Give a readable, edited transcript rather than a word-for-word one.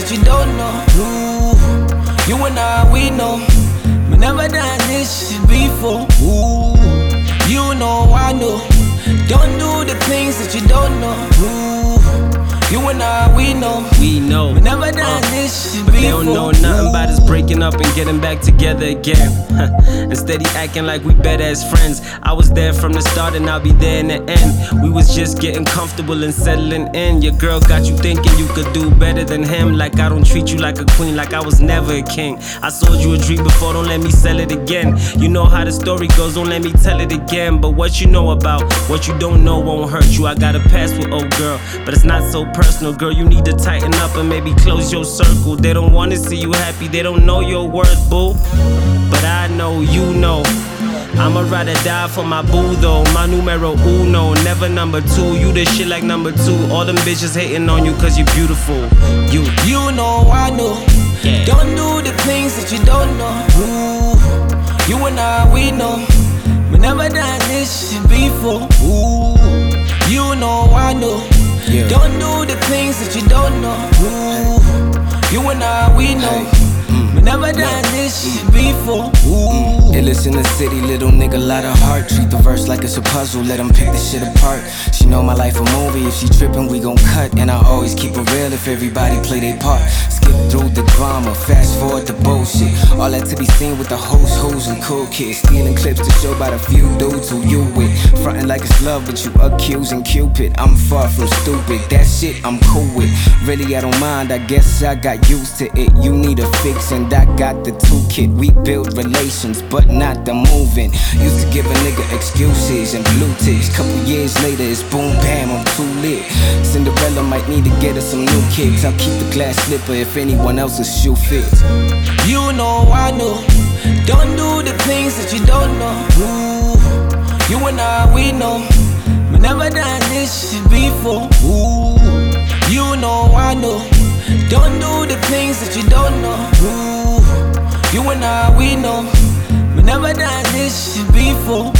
that you don't know. Ooh, you and I, we know. We never done this shit before. Ooh, you know, I know. Don't do the things that you don't know. Ooh, you and I, we know. We know. We never done this shit But before. they don't know nothing about us breaking up and getting back together again. Instead of acting like we better as friends. I was there from the start and I'll be there in the end. We was just getting comfortable and settling in. Your girl got you thinking you could do better than him. Like I don't treat you like a queen, like I was never a king. I sold you a dream before, don't let me sell it again. You know how the story goes, don't let me tell it again. But what you know about what you don't know won't hurt you. I got a past with old girl, but it's not so personal, girl. You need to tighten up and maybe close your circle. They don't wanna see you happy, they don't know your worth, boo. But I know, you know. I'ma ride or die for my boo though. My numero uno, never number two. You the shit like number two. All them bitches hating on you cause you're beautiful. You know, I know. Yeah. Don't do the things that you don't know. Ooh, you and I, we know. We never done this shit before. Ooh, you know, I know. Yeah. Don't do the things that you don't know. Ooh, you and I, we know. We never done this shit before. Ooh. Illest in the city, little nigga, lot of heart. Treat the verse like it's a puzzle, let him pick the shit apart. She know my life a movie, if she trippin', we gon' cut. And I always keep it real if everybody play their part. Skip through the drama, fast forward the bullshit. All that to be seen with the hoes, and cool kids. Stealing clips to show by the few dudes who you with. Frontin' like it's love, but you accusing Cupid. I'm far from stupid, that shit I'm cool with. Really, I don't mind, I guess I got used to it. You need a fix, and I got the toolkit. We build relations, but not the moving. Used to give a nigga excuses and blue ticks. Couple years later, it's boom bam, I'm too lit. Cinderella might need to get her some new kicks. I'll keep the glass slipper if anyone else's shoe fits. You know, I know. Don't do the things that you don't know. Ooh, you and I, we know. We never done this shit before. Ooh, you know, I know. Don't do the things that you don't know. Ooh, you and I, we know. We never done this shit before.